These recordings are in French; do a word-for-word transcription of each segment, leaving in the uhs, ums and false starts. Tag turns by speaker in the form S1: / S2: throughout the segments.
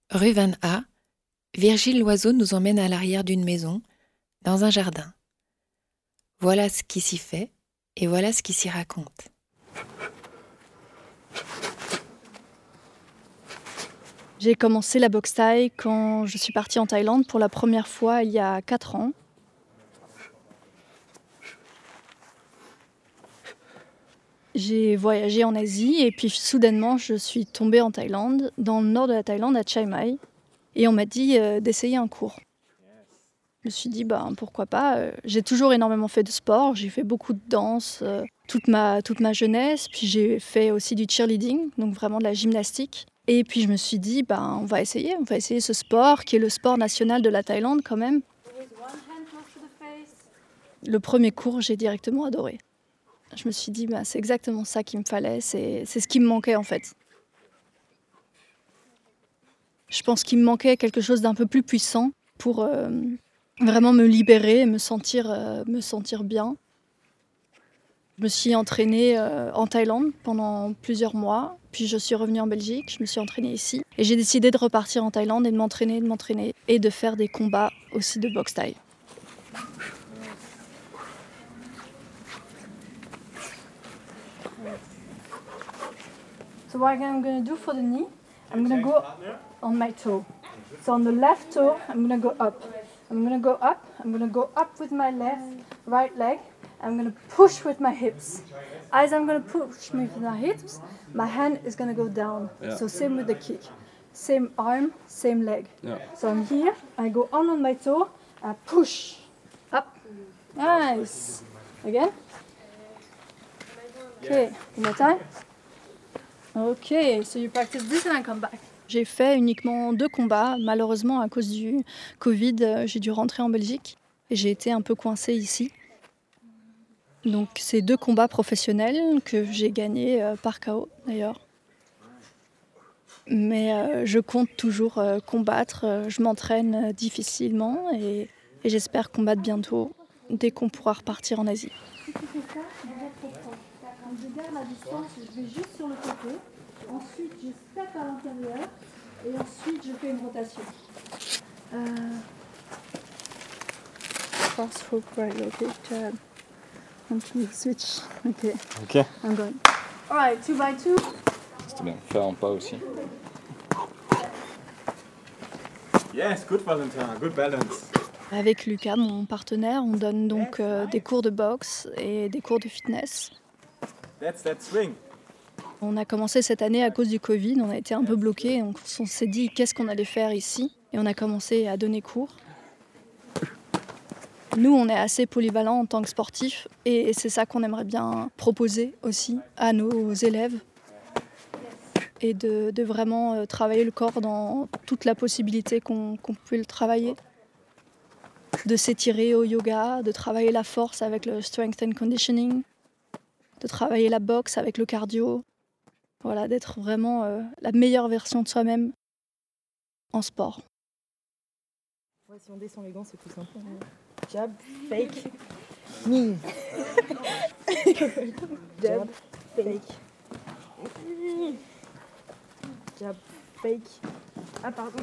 S1: Rue Van A, Virgile Loiseau nous emmène à l'arrière d'une maison, dans un jardin. Voilà ce qui s'y fait et voilà ce qui s'y raconte.
S2: J'ai commencé la boxe thaï quand je suis partie en Thaïlande pour la première fois il y a quatre ans. J'ai voyagé en Asie et puis soudainement je suis tombée en Thaïlande, dans le nord de la Thaïlande, à Chiang Mai, et on m'a dit euh, d'essayer un cours. Je me suis dit ben, pourquoi pas. euh, J'ai toujours énormément fait de sport, j'ai fait beaucoup de danse euh, toute ma, toute ma jeunesse, puis j'ai fait aussi du cheerleading, donc vraiment de la gymnastique. Et puis je me suis dit ben, on va essayer, on va essayer ce sport qui est le sport national de la Thaïlande quand même. Le premier cours, j'ai directement adoré. Je me suis dit, bah, c'est exactement ça qu'il me fallait, c'est, c'est ce qui me manquait en fait. Je pense qu'il me manquait quelque chose d'un peu plus puissant pour euh, vraiment me libérer et me sentir, euh, me sentir bien. Je me suis entraînée euh, en Thaïlande pendant plusieurs mois, puis je suis revenue en Belgique, je me suis entraînée ici. Et j'ai décidé de repartir en Thaïlande et de m'entraîner, de m'entraîner et de faire des combats aussi de boxe thaï. So what I'm going to do for the knee, I'm going to go on my toe. So on the left toe, I'm going to go up. I'm going to go up. I'm going to go up with my left, right leg. I'm going to push with my hips. As I'm going to push with my hips, my hand is going to go down.
S3: Yeah.
S2: So same with the kick. Same arm, same leg.
S3: Yeah.
S2: So I'm here, I go on on my toe, I push up. Nice. Again. Okay, one more time. Ok, so you practice this and I come back. J'ai fait uniquement deux combats. Malheureusement, à cause du Covid, euh, j'ai dû rentrer en Belgique et j'ai été un peu coincée ici. Donc, c'est deux combats professionnels que j'ai gagnés euh, par K O d'ailleurs. Mais euh, je compte toujours euh, combattre. Euh, je m'entraîne euh, difficilement et, et j'espère combattre bientôt dès qu'on pourra repartir en Asie. Je garde la distance, je vais juste sur le côté. Ensuite, je step à l'intérieur. Et ensuite, je fais une rotation. Euh... Fast hook, right, okay, jab. And two, switch. Okay.
S3: Ok.
S2: I'm going. Alright, two by two.
S3: C'était bien. Faire un pas aussi.
S4: Yes, good Valentin, good balance.
S2: Avec Lucas, mon partenaire, on donne donc euh, des cours de boxe et des cours de fitness.
S4: That's that swing.
S2: On a commencé cette année à cause du Covid, on a été un peu bloqués, donc on s'est dit qu'est-ce qu'on allait faire ici et on a commencé à donner cours. Nous, on est assez polyvalents en tant que sportifs et c'est ça qu'on aimerait bien proposer aussi à nos élèves et de, de vraiment travailler le corps dans toute la possibilité qu'on, qu'on peut le travailler. De s'étirer au yoga, de travailler la force avec le strength and conditioning, de travailler la boxe avec le cardio. Voilà, d'être vraiment euh, la meilleure version de soi-même en sport.
S5: Ouais, si on descend les gants, c'est plus simple. Jab, fake, knee. Jab, fake. Jab, fake. Ah, pardon.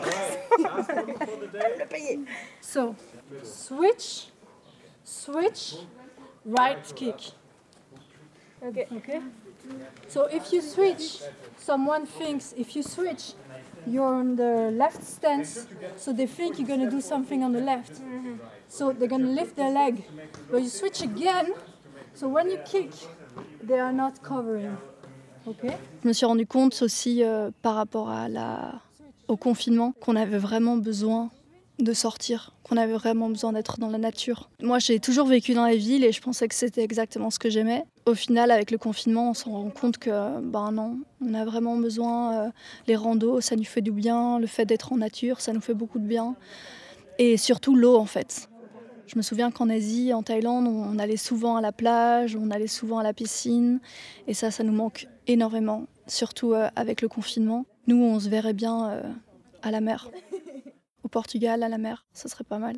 S2: So, switch, switch, right kick.
S5: Okay.
S2: Okay? So if you switch, someone thinks if you switch, you're on the left stance, so they think you're going to do something on the left. Mm-hmm. So they're going to lift their leg. But you switch again, so when you kick, they are not covering. Okay? Je me suis rendu compte aussi euh, par rapport à la, au confinement qu'on avait vraiment besoin de sortir, qu'on avait vraiment besoin d'être dans la nature. Moi, j'ai toujours vécu dans la ville et je pensais que c'était exactement ce que j'aimais. Au final, avec le confinement, on se rend compte que, ben non, on a vraiment besoin. Euh, les randos, ça nous fait du bien. Le fait d'être en nature, ça nous fait beaucoup de bien. Et surtout l'eau, en fait. Je me souviens qu'en Asie, en Thaïlande, on allait souvent à la plage, on allait souvent à la piscine. Et ça, ça nous manque énormément, surtout euh, avec le confinement. Nous, on se verrait bien euh, à la mer. Au Portugal, à la mer, ça serait pas mal.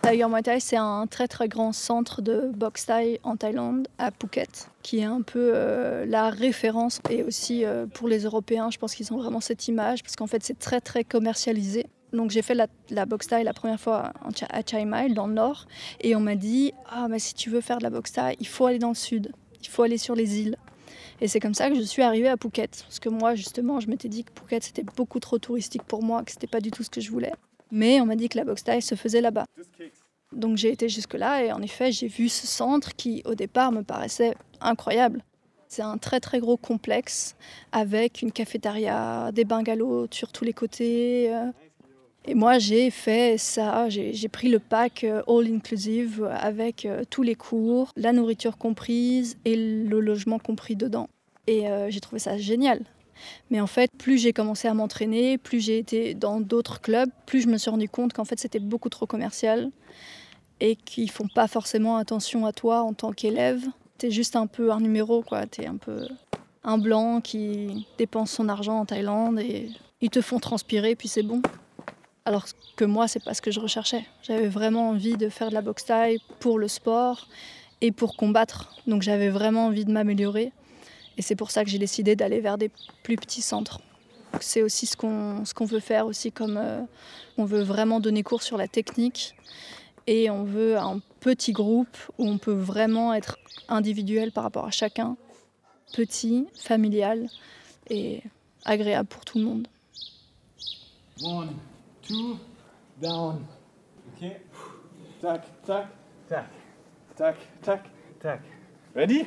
S2: Tiger Muay Thai, c'est un très très grand centre de boxe thaï en Thaïlande, à Phuket, qui est un peu euh, la référence. Et aussi euh, pour les Européens, je pense qu'ils ont vraiment cette image, parce qu'en fait c'est très très commercialisé. Donc j'ai fait la, la boxe thaï la première fois à Chiang Mai, dans le nord, et on m'a dit « Ah, mais si tu veux faire de la boxe thaï, il faut aller dans le sud, il faut aller sur les îles ». Et c'est comme ça que je suis arrivée à Phuket, parce que moi justement je m'étais dit que Phuket c'était beaucoup trop touristique pour moi, que c'était pas du tout ce que je voulais. Mais on m'a dit que la boxe thaï se faisait là-bas. Donc j'ai été jusque-là et en effet j'ai vu ce centre qui au départ me paraissait incroyable. C'est un très très gros complexe avec une cafétéria, des bungalows sur tous les côtés. Et moi j'ai fait ça, j'ai, j'ai pris le pack all inclusive avec tous les cours, la nourriture comprise et le logement compris dedans. Et euh, j'ai trouvé ça génial. Mais en fait, plus j'ai commencé à m'entraîner, plus j'ai été dans d'autres clubs, plus je me suis rendu compte qu'en fait c'était beaucoup trop commercial et qu'ils font pas forcément attention à toi en tant qu'élève. T'es juste un peu un numéro, quoi. T'es un peu un blanc qui dépense son argent en Thaïlande et ils te font transpirer puis c'est bon. Alors que moi, c'est pas ce que je recherchais. J'avais vraiment envie de faire de la boxe thaï pour le sport et pour combattre. Donc j'avais vraiment envie de m'améliorer. Et c'est pour ça que j'ai décidé d'aller vers des plus petits centres. C'est aussi ce qu'on, ce qu'on veut faire aussi, comme euh, on veut vraiment donner cours sur la technique et on veut un petit groupe où on peut vraiment être individuel par rapport à chacun, petit, familial et agréable pour tout le monde.
S4: One, two, down. Ok. Tac, tac, tac. Tac, tac, tac. Ready?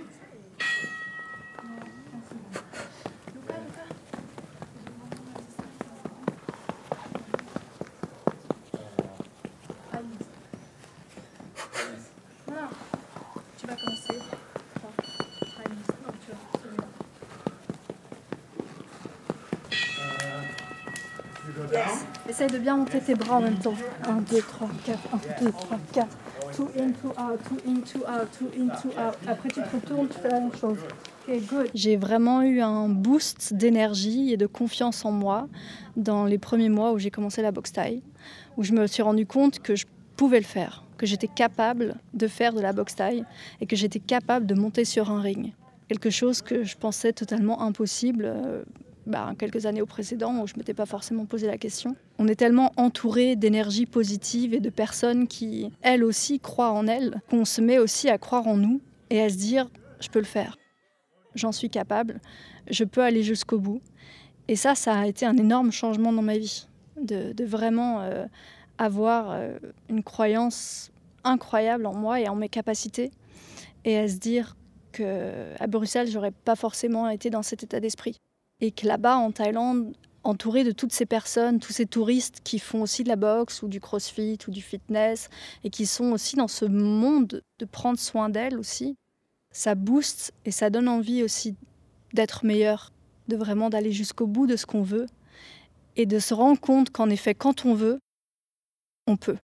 S2: Tu vas commencer par non, tu vas celui-là. Yes. Essaye de bien monter tes bras en même temps. un, deux, trois, quatre. un, deux, trois, quatre. Two in, two out, two in, two out, two in, two out. Après tu te retournes, tu fais la même chose. Okay, good. J'ai vraiment eu un boost d'énergie et de confiance en moi dans les premiers mois où j'ai commencé la boxe thaï, où je me suis rendu compte que je pouvais le faire, que j'étais capable de faire de la boxe thaï et que j'étais capable de monter sur un ring. Quelque chose que je pensais totalement impossible euh, bah, quelques années au précédent où je ne m'étais pas forcément posé la question. On est tellement entouré d'énergie positive et de personnes qui, elles aussi, croient en elles, qu'on se met aussi à croire en nous et à se dire « je peux le faire, j'en suis capable, je peux aller jusqu'au bout ». Et ça, ça a été un énorme changement dans ma vie, de, de vraiment euh, avoir euh, une croyance incroyable en moi et en mes capacités et à se dire qu'à Bruxelles, j'aurais pas forcément été dans cet état d'esprit. Et que là-bas, en Thaïlande, entouré de toutes ces personnes, tous ces touristes qui font aussi de la boxe ou du crossfit ou du fitness et qui sont aussi dans ce monde de prendre soin d'elles aussi, ça booste et ça donne envie aussi d'être meilleur, de vraiment d'aller jusqu'au bout de ce qu'on veut et de se rendre compte qu'en effet, quand on veut, on peut.